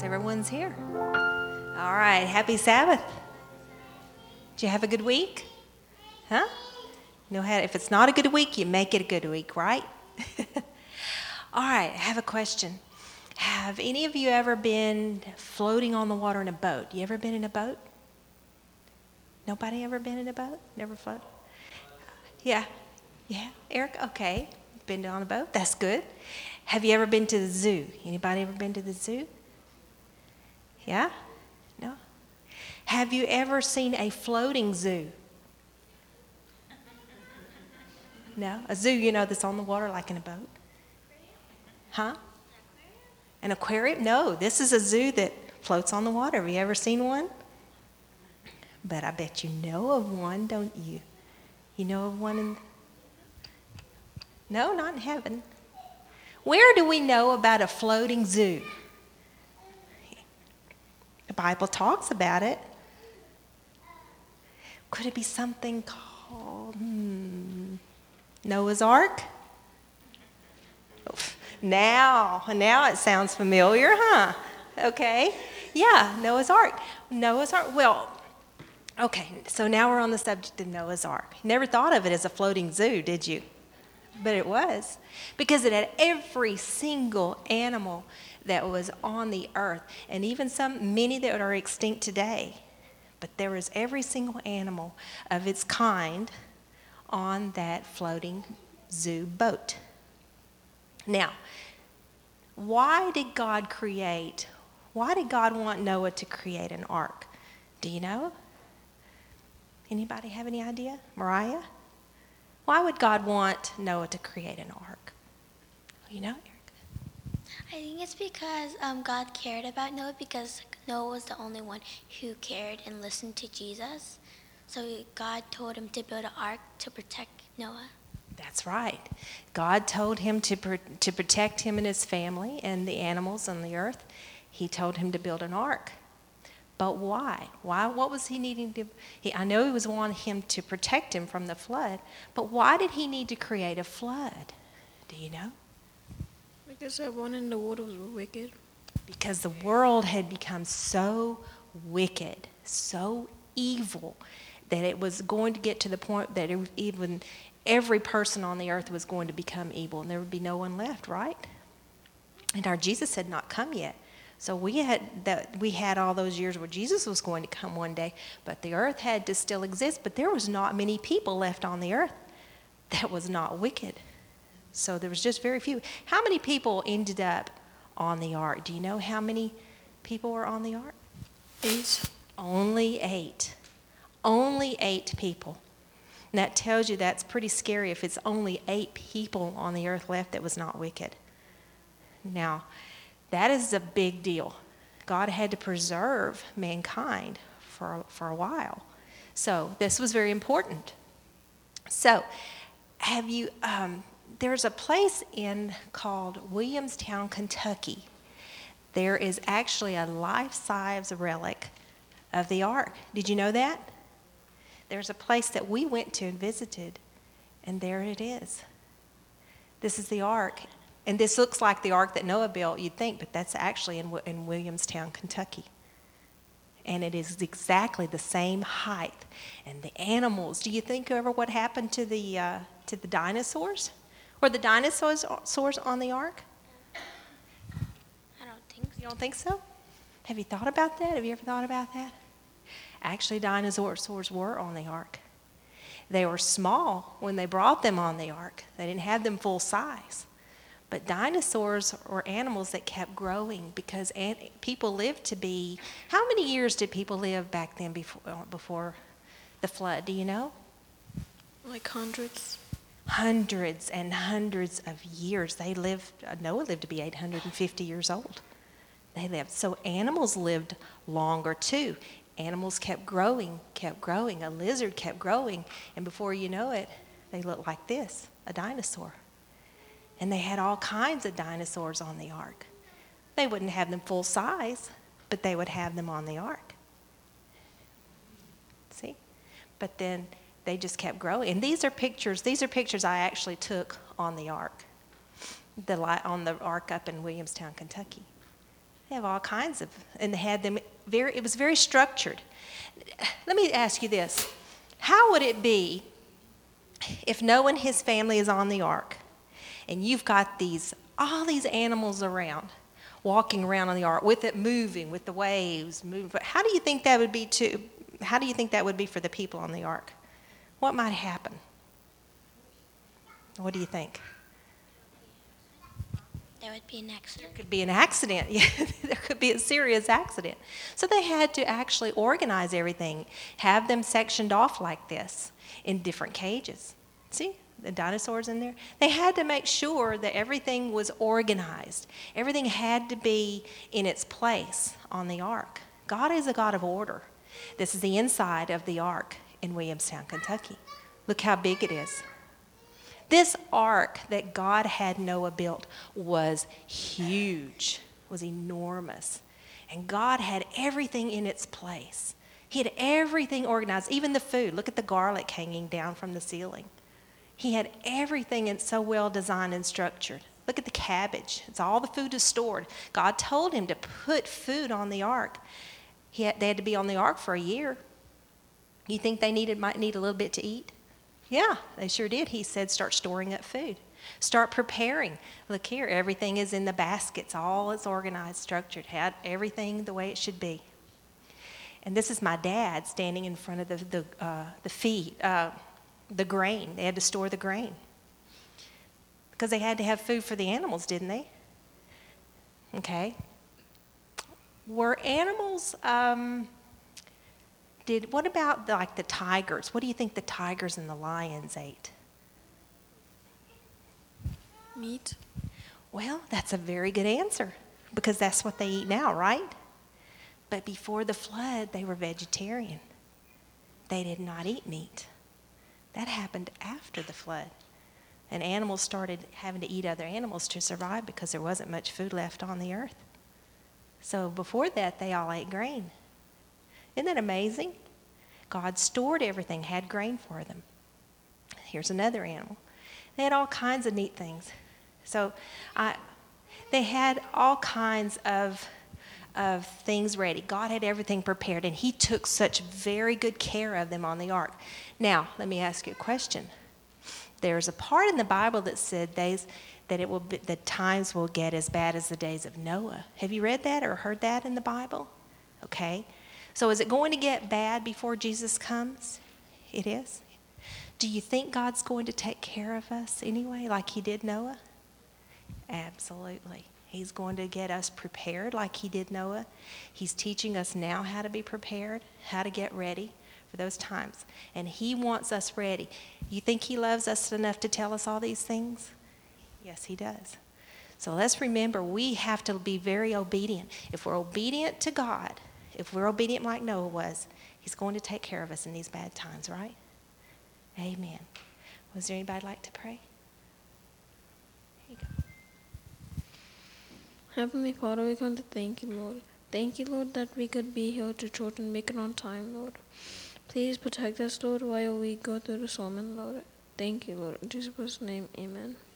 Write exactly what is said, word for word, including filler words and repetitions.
everyone's here. All right, happy Sabbath. Did you have a good week? Huh? You know how, if it's not a good week, you make it a good week, right? All right, I have a question. Have any of you ever been floating on the water in a boat? You ever been in a boat? Nobody ever been in a boat? Never float? Yeah. Yeah, Eric? Okay. Been on a boat? That's good. Have you ever been to the zoo? Anybody ever been to the zoo? Yeah? No? Have you ever seen a floating zoo? No? A zoo, you know, that's on the water like in a boat? Huh? An aquarium? No, this is a zoo that floats on the water. Have you ever seen one? But I bet you know of one, don't you? You know of one in... No, not in heaven. Where do we know about a floating zoo? The Bible talks about it. Could it be something called hmm, Noah's Ark? Now, now it sounds familiar, huh? Okay. Yeah, Noah's Ark. Noah's Ark. Well, okay, so now we're on the subject of Noah's Ark. Never thought of it as a floating zoo, did you? But it was, because it had every single animal that was on the earth, and even some, many that are extinct today. But there was every single animal of its kind on that floating zoo boat. Now, why did God create, why did God want Noah to create an ark? Do you know? Anybody have any idea? Mariah? Why would God want Noah to create an ark? You know, Eric? I think it's because um, God cared about Noah, because Noah was the only one who cared and listened to Jesus. So God told him to build an ark to protect Noah. That's right. God told him to pr- to protect him and his family and the animals on the earth. He told him to build an ark. But why? Why? What was he needing to? He, I know he was wanting him to protect him from the flood, but why did he need to create a flood? Do you know? Because everyone in the world was wicked. Because the world had become so wicked, so evil, that it was going to get to the point that it, even every person on the earth was going to become evil, and there would be no one left, right? And our Jesus had not come yet. So we had that we had all those years where Jesus was going to come one day, but the earth had to still exist, but there was not many people left on the earth that was not wicked. So there was just very few. How many people ended up on the ark? Do you know how many people were on the ark? Eight. Only eight. Only eight people. And that tells you that's pretty scary if it's only eight people on the earth left that was not wicked. Now, that is a big deal. God had to preserve mankind for, for a while. So this was very important. So have you, um, there's a place in called Williamstown, Kentucky. There is actually a life-size relic of the ark. Did you know that? There's a place that we went to and visited, and there it is. This is the ark. And this looks like the ark that Noah built, you'd think, but that's actually in, in Williamstown, Kentucky. And it is exactly the same height. And the animals, do you think ever what happened to the uh, to the dinosaurs? Were the dinosaurs saurs on the ark? I don't think so. You don't think so? Have you thought about that? Have you ever thought about that? Actually, dinosaurs were on the ark. They were small when they brought them on the ark. They didn't have them full size. But dinosaurs were animals that kept growing because an- people lived to be, how many years did people live back then before, before the flood? Do you know? Like hundreds. Hundreds and hundreds of years. They lived, Noah lived to be eight hundred fifty years old. They lived. So animals lived longer too. Animals kept growing, kept growing. A lizard kept growing. And before you know it, they looked like this, a dinosaur. And they had all kinds of dinosaurs on the ark. They wouldn't have them full size, but they would have them on the ark. See? But then they just kept growing. And these are pictures, these are pictures I actually took on the ark, the li- on the ark up in Williamstown, Kentucky. They have all kinds of, and they had them very, it was very structured. Let me ask you this. How would it be if Noah and his family is on the ark and you've got these, all these animals around, walking around on the ark with it moving, with the waves moving? How do you think that would be to, how do you think that would be for the people on the ark? What might happen? What do you think? There would be an accident. There could be an accident. Yeah, there could be a serious accident. So they had to actually organize everything, have them sectioned off like this in different cages. See, the dinosaurs in there? They had to make sure that everything was organized. Everything had to be in its place on the ark. God is a God of order. This is the inside of the ark in Williamstown, Kentucky. Look how big it is. This ark that God had Noah built was huge, was enormous. And God had everything in its place. He had everything organized, even the food. Look at the garlic hanging down from the ceiling. He had everything in so well designed and structured. Look at the cabbage. It's all the food is stored. God told him to put food on the ark. He had, they had to be on the ark for a year. You think they needed might need a little bit to eat? Yeah, they sure did. He said, start storing up food. Start preparing. Look here, everything is in the baskets. All is organized, structured, had everything the way it should be. And this is my dad standing in front of the the, uh, the feed, uh, the grain. They had to store the grain because they had to have food for the animals, didn't they? Okay. Were animals... Um, Did, what about the, like the tigers? What do you think the tigers and the lions ate? Meat. Well, that's a very good answer because that's what they eat now, right? But before the flood, they were vegetarian. They did not eat meat. That happened after the flood. And animals started having to eat other animals to survive because there wasn't much food left on the earth. So before that, they all ate grain. Isn't that amazing? God stored everything, had grain for them. Here's another animal. They had all kinds of neat things. So I, they had all kinds of, of things ready. God had everything prepared, and he took such very good care of them on the ark. Now, let me ask you a question. There's a part in the Bible that said days, that it will be, the times will get as bad as the days of Noah. Have you read that or heard that in the Bible? Okay. So is it going to get bad before Jesus comes? It is. Do you think God's going to take care of us anyway, like he did Noah? Absolutely. He's going to get us prepared like he did Noah. He's teaching us now how to be prepared, how to get ready for those times. And he wants us ready. You think he loves us enough to tell us all these things? Yes, he does. So let's remember, we have to be very obedient. If we're obedient to God, if we're obedient like Noah was, he's going to take care of us in these bad times, right? Amen. Was there anybody like to pray? Here you go. Heavenly Father, we want to thank you, Lord. Thank you, Lord, that we could be here to church and make it on time, Lord. Please protect us, Lord, while we go through the sermon, Lord. Thank you, Lord. In Jesus' name, amen.